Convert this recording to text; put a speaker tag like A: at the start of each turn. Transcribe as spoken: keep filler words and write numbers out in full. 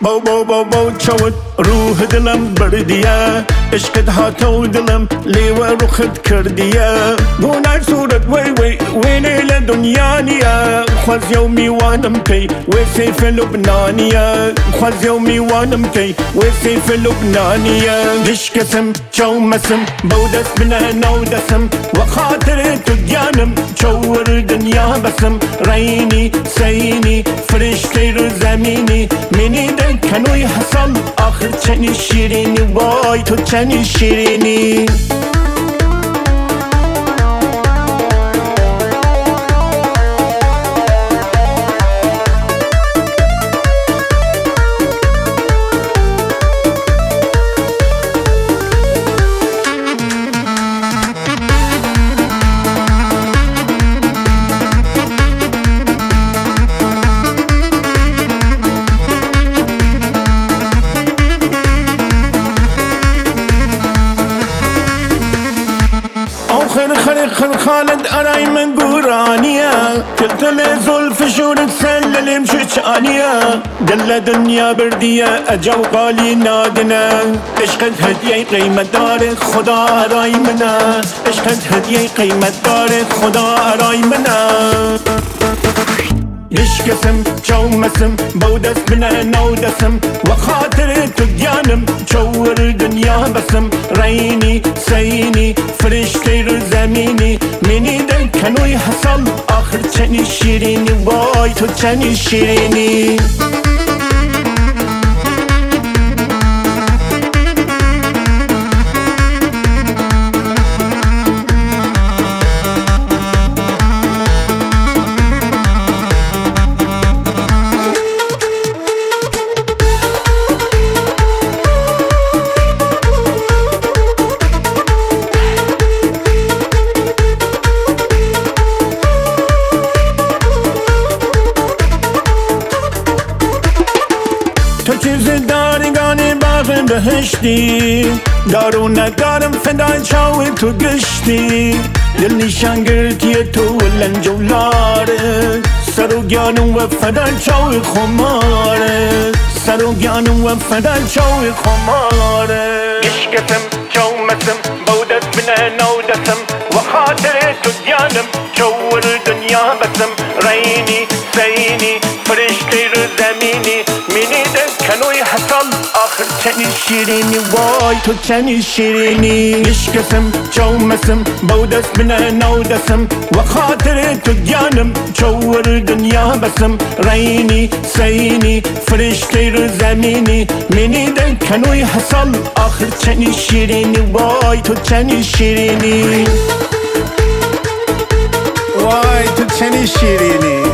A: بو بو بو بو چود روح دلم بردیه عشقت هاتو دلم لیوه رخت کردیه گونر صورت وی وی وینه لدنیا نیه خواز یو میوانم کی وی سیف لبنانیه خواز یو میوانم کی وی سیف لبنانیه دشکسم چومسم بودست بنا نودسم و خاطر تو گیانم چور دنیا بسم رینی سینی فرشته رو زمینی منی ده کنوی حسن آخر چنی شیرینی وای تو چنی شیرینی خر خر خر خالد أراي من قرانية تلتل زلف شورك سلل مشجانية دل دنيا بردية أجو قالي نادنا عشقت هدية قيمة دار خدا أراي منا عشقت هدية قيمة دار خدا أراي منا دشکسم چومسم بودست بنا نودسم و خاطر تو گیانم چور دنیا بسم رینی سینی فرشته رو زمینی منی ده کنوی حسن آخر چنی شیرینی وای تو چنی شیرینی تو چیز داری گانی باغ بهشتی دارو ندارم فدای چاوی تو گشتی دل نیشان گرتی تو لنج و لاره سر و گیانم و فدای چاوی خماره سر و گیانم و فدای چاوی خماره عشقتم چومسم بودت بنا نودسم و خاطر تو گیانم چور دنیا بسم رینی سینی فرشته رو زمینی منی ده کنوی حسن آخر چنی شیرینی وای تو چنی شیرینی عشقسم چومسم بودست بنا نودسم و خاطر تو گیانم چور دنیا بسم رینی سینی فرشته رو زمینی منی ده کنوی حسن آخر چنی شیرینی وای تو چنی شیرینی وای تو چنی شیرینی